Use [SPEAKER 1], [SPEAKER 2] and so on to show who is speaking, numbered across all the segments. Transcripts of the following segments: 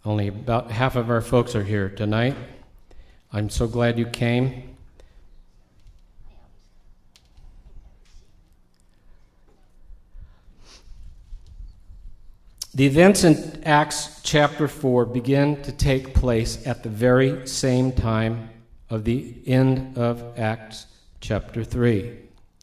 [SPEAKER 1] Only about half of our folks are here tonight. I'm so glad you came. The events in Acts chapter 4 begin to take place at the very same time of the end of Acts chapter 3.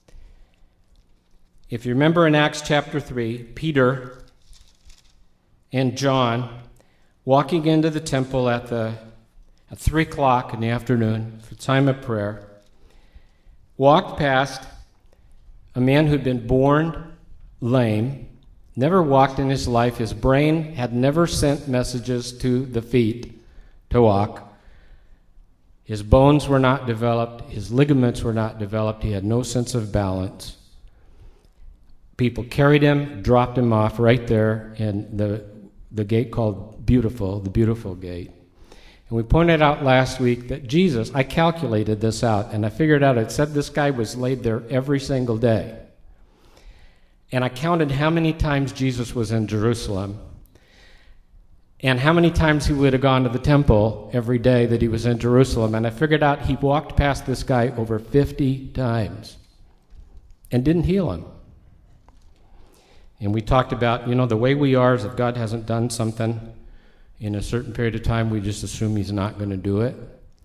[SPEAKER 1] If you remember in Acts chapter 3, Peter and John, walking into the temple at 3 o'clock in the afternoon for time of prayer, walked past a man who'd been born lame, never walked in his life. His brain had never sent messages to the feet to walk. His bones were not developed. His ligaments were not developed. He had no sense of balance. People carried him, dropped him off right there in the gate called Beautiful, the Beautiful Gate. And we pointed out last week that Jesus, I calculated this out, and I figured out, it said this guy was laid there every single day. And I counted how many times Jesus was in Jerusalem and how many times he would have gone to the temple every day that he was in Jerusalem. And I figured out he walked past this guy over 50 times and didn't heal him. And we talked about, the way we are is if God hasn't done something in a certain period of time, we just assume he's not going to do it.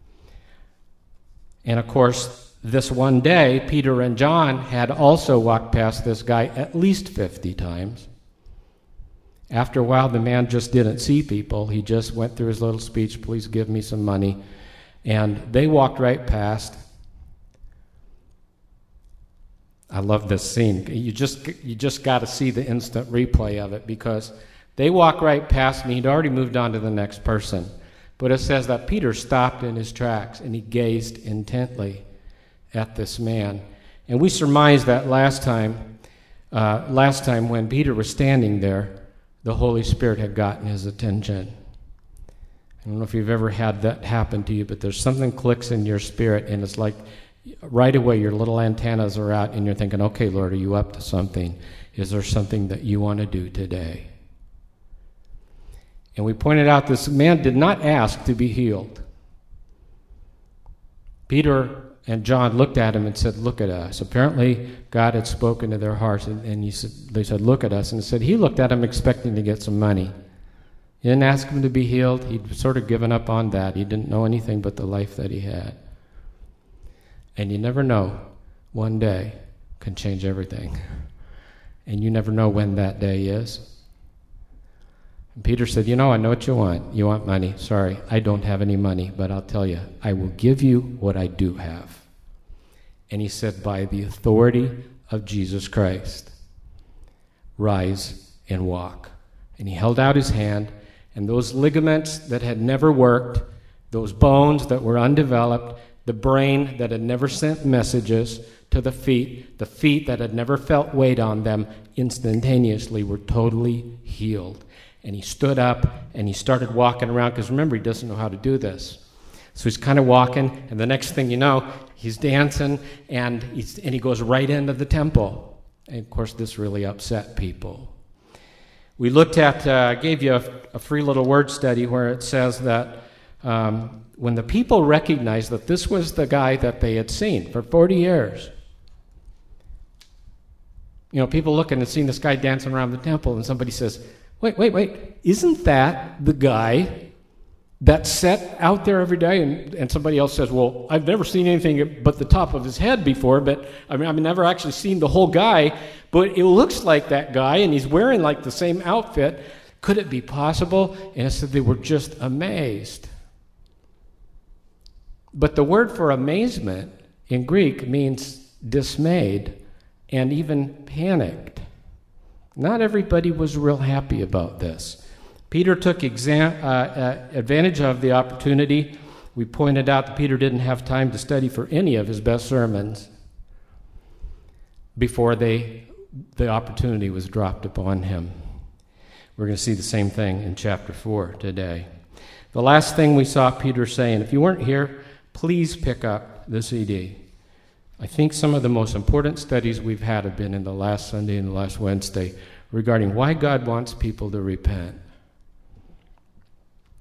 [SPEAKER 1] And of course, this one day, Peter and John had also walked past this guy at least 50 times. After a while, the man just didn't see people. He just went through his little speech, please give me some money. And they walked right past. I love this scene. You just got to see the instant replay of it, because they walk right past me. He'd already moved on to the next person. But it says that Peter stopped in his tracks and he gazed intently at this man. And we surmised that last time when Peter was standing there, the Holy Spirit had gotten his attention. I don't know if you've ever had that happen to you, but there's something clicks in your spirit, and it's like right away your little antennas are out and you're thinking, okay, Lord, are you up to something? Is there something that you want to do today? And we pointed out this man did not ask to be healed. Peter and John looked at him and said, look at us. Apparently, God had spoken to their hearts, and they said, look at us. And he looked at him expecting to get some money. He didn't ask him to be healed. He'd sort of given up on that. He didn't know anything but the life that he had. And you never know. One day can change everything. And you never know when that day is. And Peter said, I know what you want. You want money. Sorry, I don't have any money, but I'll tell you, I will give you what I do have. And he said, by the authority of Jesus Christ, rise and walk. And he held out his hand, and those ligaments that had never worked, those bones that were undeveloped, the brain that had never sent messages to the feet that had never felt weight on them, instantaneously were totally healed. And he stood up and he started walking around, because remember, he doesn't know how to do this. So he's kind of walking, and the next thing you know, he's dancing, and he goes right into the temple. And of course, this really upset people. We looked at, gave you a free little word study where it says that when the people recognized that this was the guy that they had seen for 40 years, people looking and seeing this guy dancing around the temple, and somebody says, wait, isn't that the guy that's set out there every day? And somebody else says, well, I've never seen anything but the top of his head before, but I've never actually seen the whole guy, but it looks like that guy, and he's wearing like the same outfit. Could it be possible? And it said they were just amazed. But the word for amazement in Greek means dismayed and even panicked. Not everybody was real happy about this. Peter took advantage of the opportunity. We pointed out that Peter didn't have time to study for any of his best sermons before the opportunity was dropped upon him. We're going to see the same thing in chapter 4 today. The last thing we saw Peter saying, if you weren't here, please pick up the CD. I think some of the most important studies we've had have been in the last Sunday and the last Wednesday regarding why God wants people to repent.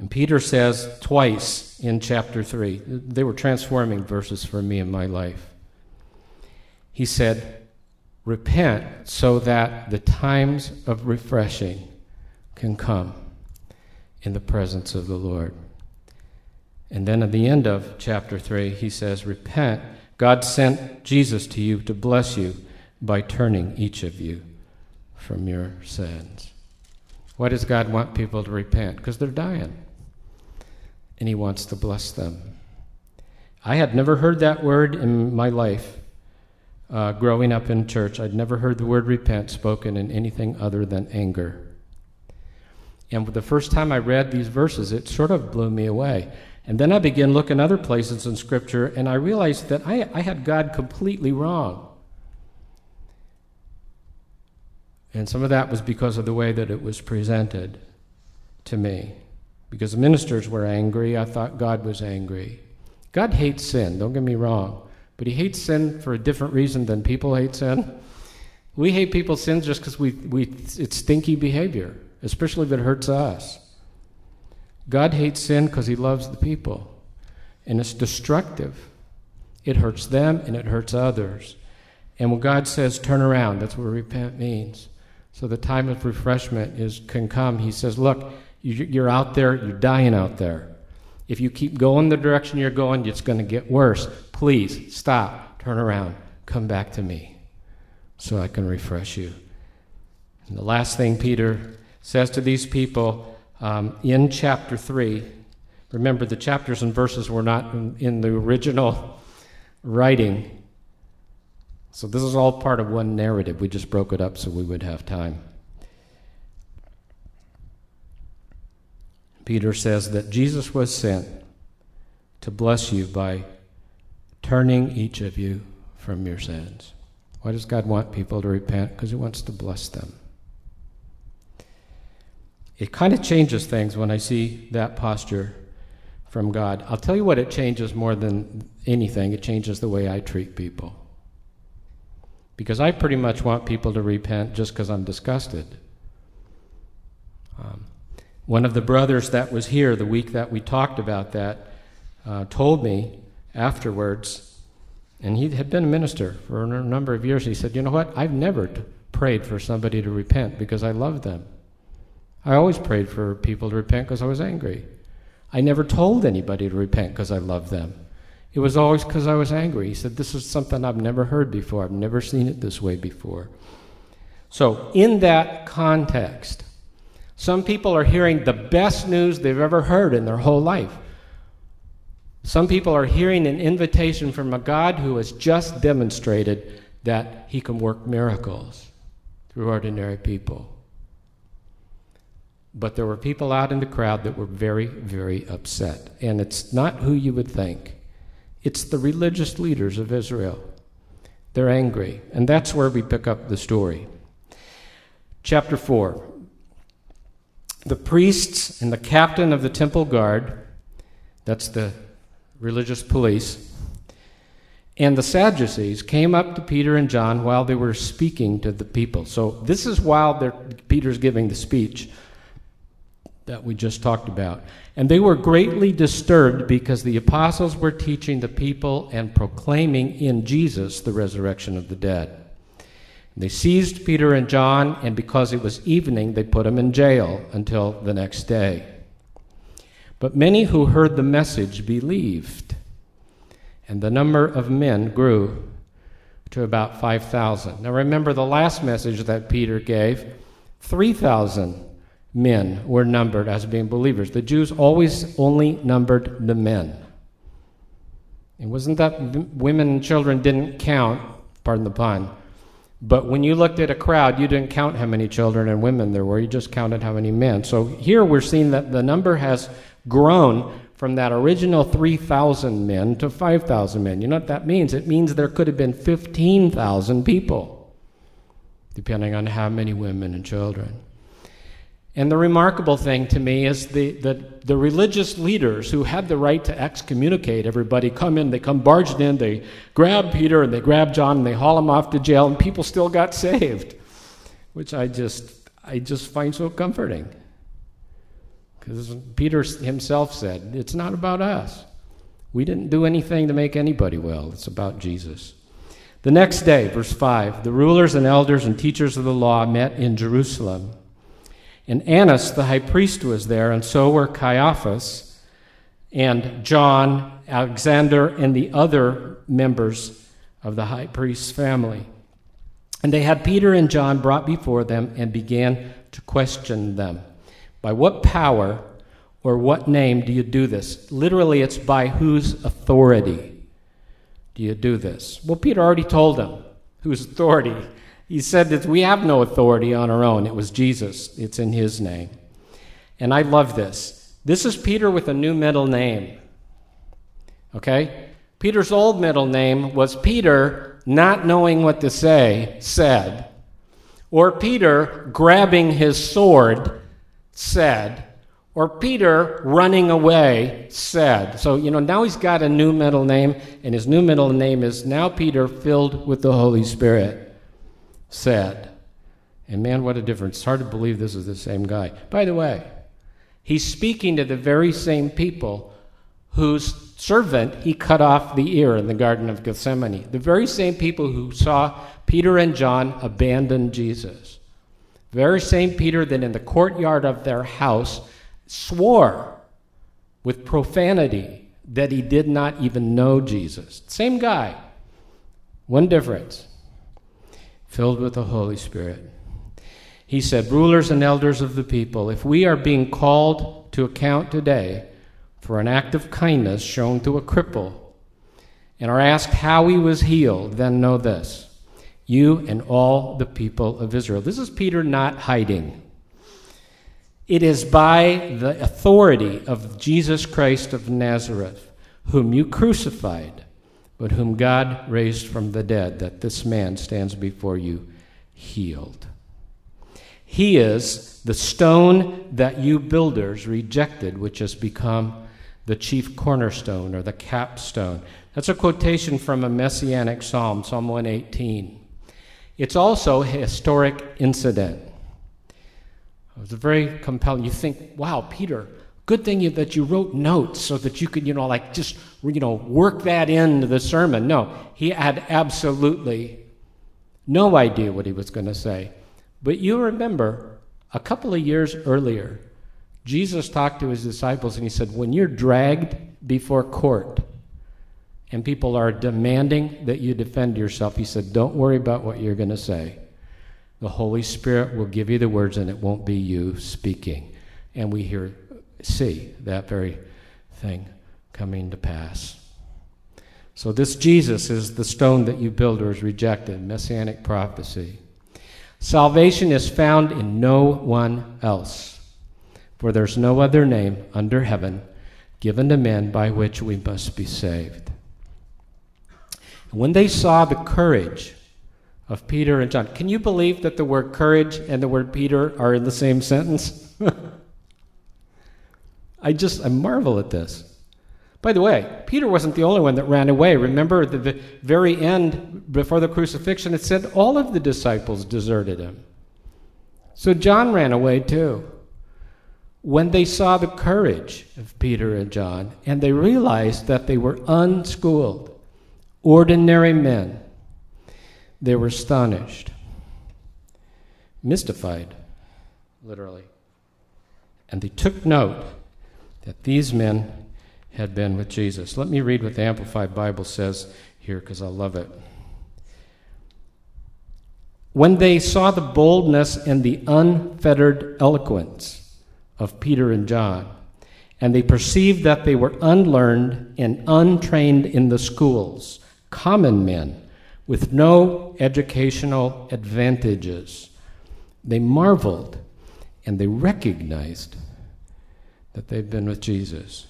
[SPEAKER 1] And Peter says twice in chapter 3, they were transforming verses for me in my life. He said, repent so that the times of refreshing can come in the presence of the Lord. And then at the end of chapter 3, he says, repent. God sent Jesus to you to bless you by turning each of you from your sins. Why does God want people to repent? Because they're dying. And he wants to bless them. I had never heard that word in my life growing up in church. I'd never heard the word repent spoken in anything other than anger. And the first time I read these verses, it sort of blew me away. And then I began looking other places in Scripture, and I realized that I had God completely wrong. And some of that was because of the way that it was presented to me. Because the ministers were angry, I thought God was angry. God hates sin, don't get me wrong. But he hates sin for a different reason than people hate sin. We hate people's sins just because it's stinky behavior, especially if it hurts us. God hates sin because he loves the people. And it's destructive. It hurts them and it hurts others. And when God says turn around, that's what repent means. So the time of refreshment can come. He says, look, you're out there, you're dying out there. If you keep going the direction you're going, it's going to get worse. Please stop, turn around, come back to me so I can refresh you. And the last thing Peter says to these people in chapter 3, remember the chapters and verses were not in the original writing. So this is all part of one narrative. We just broke it up so we would have time. Peter says that Jesus was sent to bless you by turning each of you from your sins. Why does God want people to repent? Because he wants to bless them. It kind of changes things when I see that posture from God. I'll tell you what it changes more than anything. It changes the way I treat people. Because I pretty much want people to repent just because I'm disgusted. One of the brothers that was here the week that we talked about that told me afterwards, and he had been a minister for a number of years, he said, you know what, I've never prayed for somebody to repent because I love them. I always prayed for people to repent because I was angry. I never told anybody to repent because I loved them. It was always because I was angry. He said, this is something I've never heard before. I've never seen it this way before. So in that context, some people are hearing the best news they've ever heard in their whole life. Some people are hearing an invitation from a God who has just demonstrated that he can work miracles through ordinary people. But there were people out in the crowd that were very, very upset. And it's not who you would think. It's the religious leaders of Israel. They're angry. And that's where we pick up the story. Chapter 4. The priests and the captain of the temple guard, that's the religious police, and the Sadducees came up to Peter and John while they were speaking to the people. So this is while Peter's giving the speech that we just talked about. And they were greatly disturbed because the apostles were teaching the people and proclaiming in Jesus the resurrection of the dead. They seized Peter and John, and because it was evening, they put them in jail until the next day. But many who heard the message believed, and the number of men grew to about 5,000. Now remember the last message that Peter gave, 3,000 men were numbered as being believers. The Jews always only numbered the men. It wasn't that women and children didn't count, pardon the pun, but when you looked at a crowd, you didn't count how many children and women there were, you just counted how many men. So here we're seeing that the number has grown from that original 3,000 men to 5,000 men. You know what that means? It means there could have been 15,000 people, depending on how many women and children. And the remarkable thing to me is the religious leaders who had the right to excommunicate everybody they come barged in, they grab Peter and they grab John and they haul them off to jail, and people still got saved, which I just find so comforting. Because Peter himself said, it's not about us. We didn't do anything to make anybody well. It's about Jesus. The next day, verse 5, the rulers and elders and teachers of the law met in Jerusalem. And Annas, the high priest, was there, and so were Caiaphas and John, Alexander, and the other members of the high priest's family. And they had Peter and John brought before them and began to question them. By what power or what name do you do this? Literally, it's by whose authority do you do this? Well, Peter already told them whose authority. He said that we have no authority on our own. It was Jesus. It's in his name. And I love this. This is Peter with a new middle name. Okay? Peter's old middle name was Peter, not knowing what to say, said. Or Peter, grabbing his sword, said. Or Peter, running away, said. So, now he's got a new middle name, and his new middle name is now Peter, filled with the Holy Spirit, said. And man, what a difference. It's hard to believe this is the same guy. By the way, he's speaking to the very same people whose servant he cut off the ear in the Garden of Gethsemane. The very same people who saw Peter and John abandon Jesus. The very same Peter that in the courtyard of their house swore with profanity that he did not even know Jesus. Same guy. One difference. Filled with the Holy Spirit. He said, rulers and elders of the people, if we are being called to account today for an act of kindness shown to a cripple and are asked how he was healed, then know this, you and all the people of Israel. This is Peter not hiding. It is by the authority of Jesus Christ of Nazareth, whom you crucified, but whom God raised from the dead, that this man stands before you healed. He is the stone that you builders rejected, which has become the chief cornerstone or the capstone. That's a quotation from a messianic psalm, Psalm 118. It's also a historic incident. It was very compelling. You think, wow, Peter, good thing that you wrote notes so that you could, work that into the sermon. No, he had absolutely no idea what he was going to say. But you remember, a couple of years earlier, Jesus talked to his disciples and he said, when you're dragged before court and people are demanding that you defend yourself, he said, don't worry about what you're going to say. The Holy Spirit will give you the words and it won't be you speaking. And we see that very thing coming to pass. So this Jesus is the stone that you builders rejected, messianic prophecy. Salvation is found in no one else, for there's no other name under heaven given to men by which we must be saved. When they saw the courage of Peter and John, can you believe that the word courage and the word Peter are in the same sentence? I marvel at this. By the way, Peter wasn't the only one that ran away. Remember at the very end, before the crucifixion, it said all of the disciples deserted him. So John ran away too. When they saw the courage of Peter and John, and they realized that they were unschooled, ordinary men, they were astonished, mystified, literally. And they took note that these men had been with Jesus. Let me read what the Amplified Bible says here because I love it. When they saw the boldness and the unfettered eloquence of Peter and John, and they perceived that they were unlearned and untrained in the schools, common men with no educational advantages, they marveled and they recognized that they'd been with Jesus.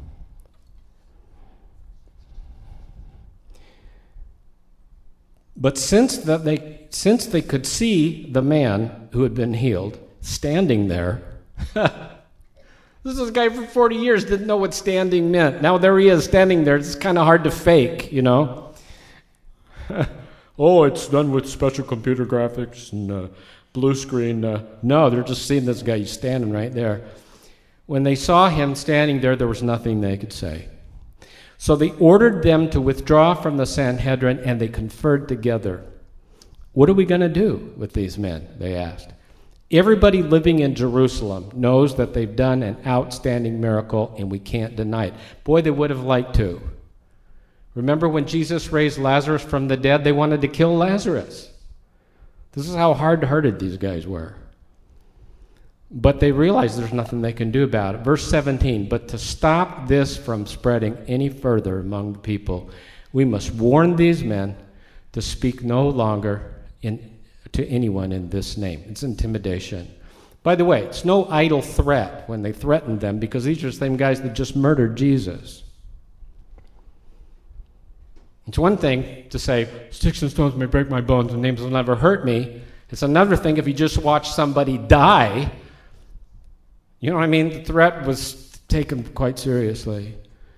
[SPEAKER 1] But since they could see the man who had been healed standing there, this is a guy for 40 years didn't know what standing meant. Now there he is standing there. It's kind of hard to fake, Oh, it's done with special computer graphics and blue screen. No, they're just seeing this guy. He's standing right there. When they saw him standing there was nothing they could say. So they ordered them to withdraw from the Sanhedrin, and they conferred together. What are we going to do with these men? They asked. Everybody living in Jerusalem knows that they've done an outstanding miracle, and we can't deny it. Boy, they would have liked to. Remember when Jesus raised Lazarus from the dead? They wanted to kill Lazarus. This is how hard-hearted these guys were. But they realized there's nothing they can do about it. Verse 17, but to stop this from spreading any further among the people, we must warn these men to speak no longer to anyone in this name. It's intimidation. By the way, it's no idle threat when they threatened them, because these are the same guys that just murdered Jesus. It's one thing to say, sticks and stones may break my bones and names will never hurt me. It's another thing if you just watch somebody die. You know what I mean? The threat was taken quite seriously.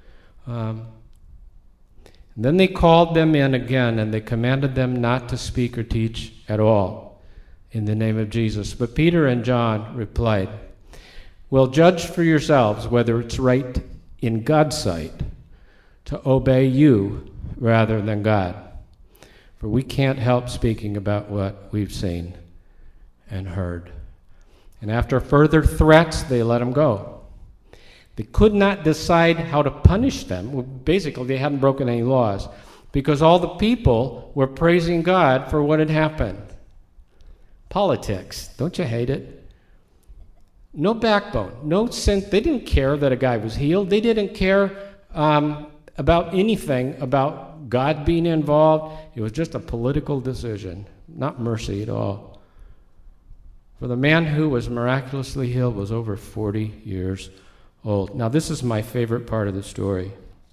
[SPEAKER 1] Then they called them in again, and they commanded them not to speak or teach at all in the name of Jesus. But Peter and John replied, well, judge for yourselves whether it's right in God's sight to obey you rather than God. For we can't help speaking about what we've seen and heard. And after further threats, they let them go. They could not decide how to punish them. Well, basically, they hadn't broken any laws, because all the people were praising God for what had happened. Politics. Don't you hate it? No backbone, no sense. They didn't care that a guy was healed. They didn't care about anything about God being involved. It was just a political decision, not mercy at all. For the man who was miraculously healed was over 40 years old. Now, this is my favorite part of the story.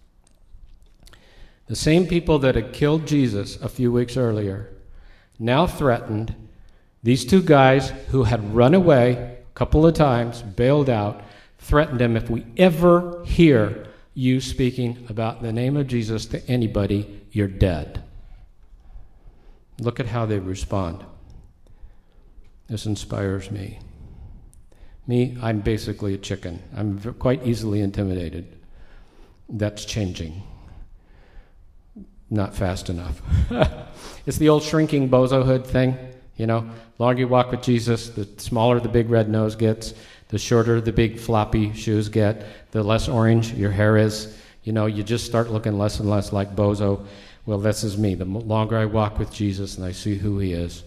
[SPEAKER 1] The same people that had killed Jesus a few weeks earlier now threatened these two guys who had run away a couple of times, bailed out, threatened him, if we ever hear you speaking about the name of Jesus to anybody, you're dead. Look at how they respond. This inspires me. Me, I'm basically a chicken. I'm quite easily intimidated. That's changing. Not fast enough. It's the old shrinking bozohood thing, you know. The longer you walk with Jesus, the smaller the big red nose gets, the shorter the big floppy shoes get, the less orange your hair is. You know, you just start looking less and less like bozo. Well, this is me. The longer I walk with Jesus and I see who he is,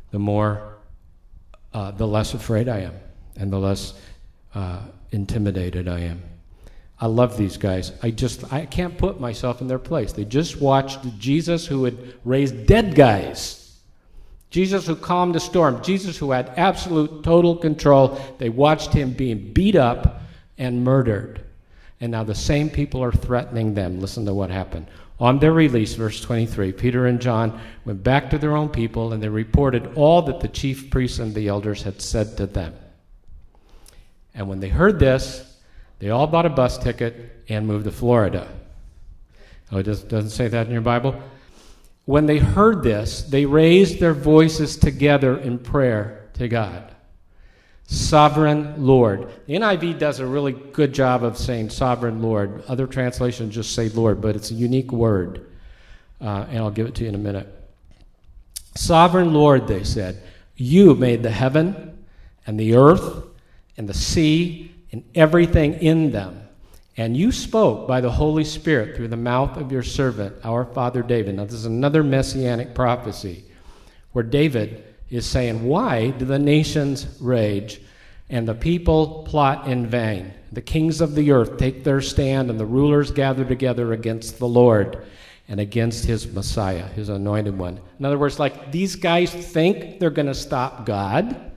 [SPEAKER 1] the less afraid I am and the less intimidated I am. I love these guys. I can't put myself in their place. They just watched Jesus who had raised dead guys. Jesus who calmed the storm. Jesus who had absolute, total control. They watched him being beat up and murdered. And now the same people are threatening them. Listen to what happened. On their release, verse 23, Peter and John went back to their own people, and they reported all that the chief priests and the elders had said to them. And when they heard this, they all bought a bus ticket and moved to Florida. Oh, it doesn't say that in your Bible? When they heard this, they raised their voices together in prayer to God. Sovereign Lord. The NIV does a really good job of saying sovereign Lord. Other translations just say Lord, but it's a unique word. And I'll give it to you in a minute. Sovereign Lord, they said, you made the heaven and the earth and the sea and everything in them. And you spoke by the Holy Spirit through the mouth of your servant, our father David. Now, this is another messianic prophecy where David is saying, why do the nations rage and the people plot in vain? The kings of the earth take their stand and the rulers gather together against the Lord and against his Messiah, his anointed one. In other words, like these guys think they're going to stop God.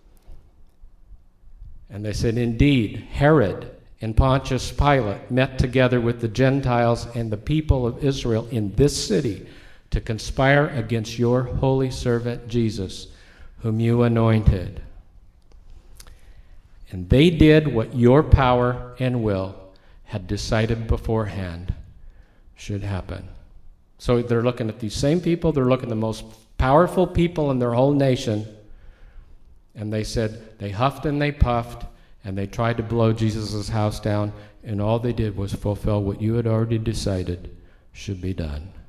[SPEAKER 1] And they said, indeed, Herod and Pontius Pilate met together with the Gentiles and the people of Israel in this city to conspire against your holy servant Jesus, whom you anointed. And they did what your power and will had decided beforehand should happen. So they're looking at these same people, they're looking at the most powerful people in their whole nation, and they said, they huffed and they puffed, And they tried to blow Jesus' house down, and all they did was fulfill what you had already decided should be done.